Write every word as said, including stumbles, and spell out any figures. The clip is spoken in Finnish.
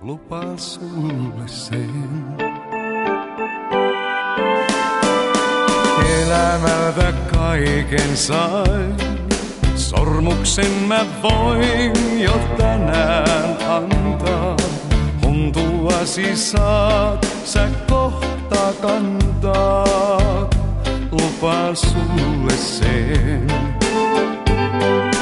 lupaan sulle sen. Elämältä kaiken sain, sormuksen mä voin jo tänään antaa. Huntuasi saat sä kohta kantaa, lupaan sulle sen.